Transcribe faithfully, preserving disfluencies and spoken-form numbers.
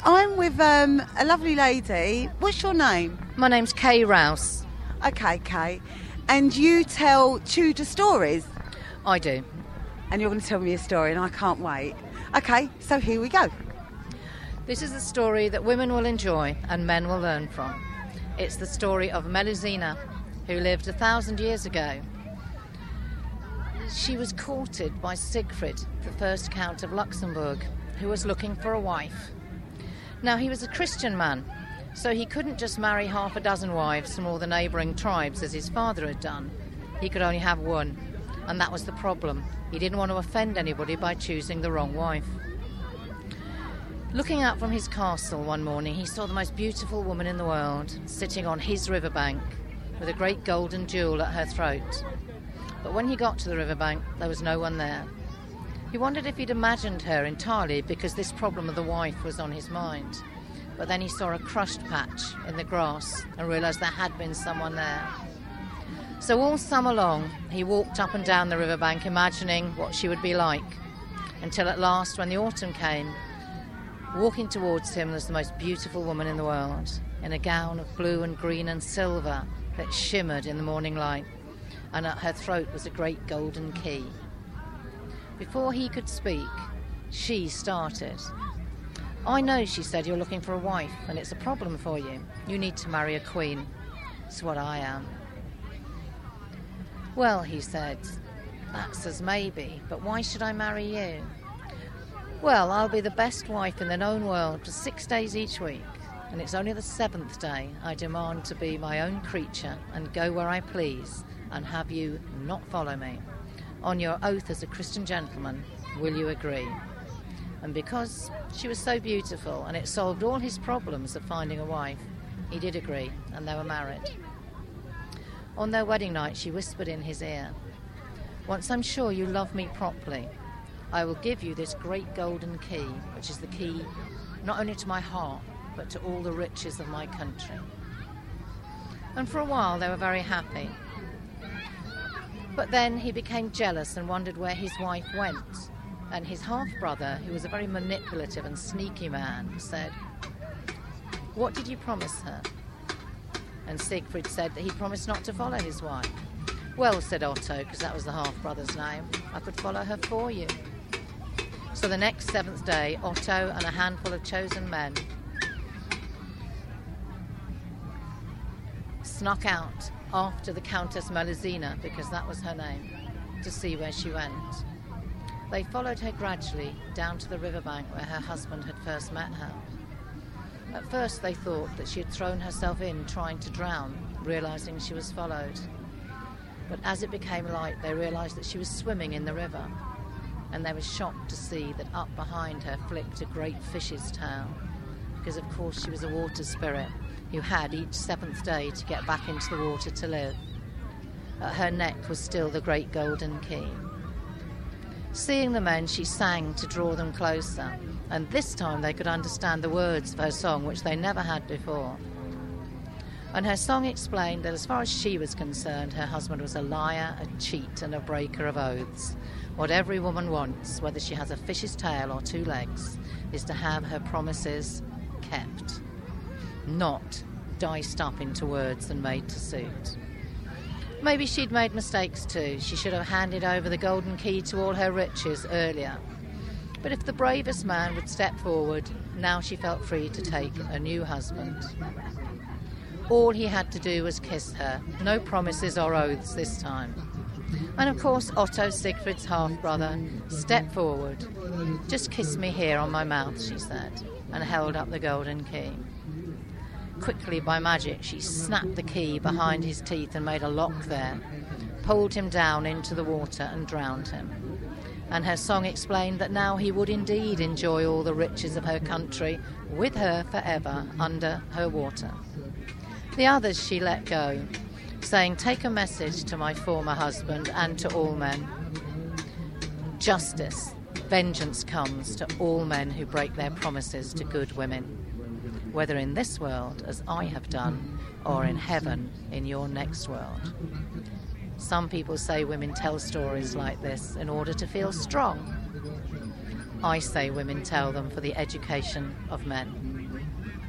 I'm with um, a lovely lady. What's your name? My name's Kay Rouse. Okay, Kay. And you tell Tudor stories? I do. And you're going to tell me a story, and I can't wait. Okay, so here we go. This is a story that women will enjoy and men will learn from. It's the story of Melusina, who lived a thousand years ago. She was courted by Siegfried, the first Count of Luxembourg, who was looking for a wife. Now, he was a Christian man, so he couldn't just marry half a dozen wives from all the neighbouring tribes as his father had done. He could only have one, and that was the problem. He didn't want to offend anybody by choosing the wrong wife. Looking out from his castle one morning, he saw the most beautiful woman in the world sitting on his riverbank with a great golden jewel at her throat. But when he got to the riverbank, there was no one there. He wondered if he'd imagined her entirely because this problem of the wife was on his mind. But then he saw a crushed patch in the grass and realised there had been someone there. So all summer long, he walked up and down the riverbank imagining what she would be like, until at last, when the autumn came, walking towards him was the most beautiful woman in the world, in a gown of blue and green and silver that shimmered in the morning light, and at her throat was a great golden key. Before he could speak, she started. "I know," she said, "you're looking for a wife, and it's a problem for you. You need to marry a queen. It's what I am." "Well," he said, "that's as maybe, but why should I marry you?" "Well, I'll be the best wife in the known world for six days each week, and it's only the seventh day I demand to be my own creature and go where I please and have you not follow me. On your oath as a Christian gentleman, will you agree?" And because she was so beautiful and it solved all his problems of finding a wife, he did agree, and they were married. On their wedding night, she whispered in his ear, "Once I'm sure you love me properly, I will give you this great golden key, which is the key not only to my heart, but to all the riches of my country." And for a while they were very happy. But then he became jealous and wondered where his wife went. And his half-brother, who was a very manipulative and sneaky man, said, "What did you promise her?" And Siegfried said that he promised not to follow his wife. "Well," said Otto, because that was the half-brother's name, "I could follow her for you." So the next seventh day, Otto and a handful of chosen men snuck out after the Countess Melusina, because that was her name, to see where she went. They followed her gradually down to the riverbank where her husband had first met her. At first they thought that she had thrown herself in trying to drown, realising she was followed. But as it became light, they realised that she was swimming in the river, and they were shocked to see that up behind her flicked a great fish's tail, because of course she was a water spirit who had each seventh day to get back into the water to live. At her neck was still the great golden key. Seeing the men, she sang to draw them closer, and this time they could understand the words of her song, which they never had before. And her song explained that as far as she was concerned, her husband was a liar, a cheat, and a breaker of oaths. What every woman wants, whether she has a fish's tail or two legs, is to have her promises kept, not diced up into words and made to suit. Maybe she'd made mistakes too. She should have handed over the golden key to all her riches earlier. But if the bravest man would step forward, now she felt free to take a new husband. All he had to do was kiss her. No promises or oaths this time. And of course Otto, Siegfried's half-brother, stepped forward. "Just kiss me here on my mouth," she said, and held up the golden key. Quickly, by magic, she snapped the key behind his teeth and made a lock there, pulled him down into the water and drowned him. And her song explained that now he would indeed enjoy all the riches of her country with her forever under her water. The others she let go, saying, "Take a message to my former husband and to all men. Justice, vengeance comes to all men who break their promises to good women, whether in this world, as I have done, or in heaven, in your next world." Some people say women tell stories like this in order to feel strong. I say women tell them for the education of men.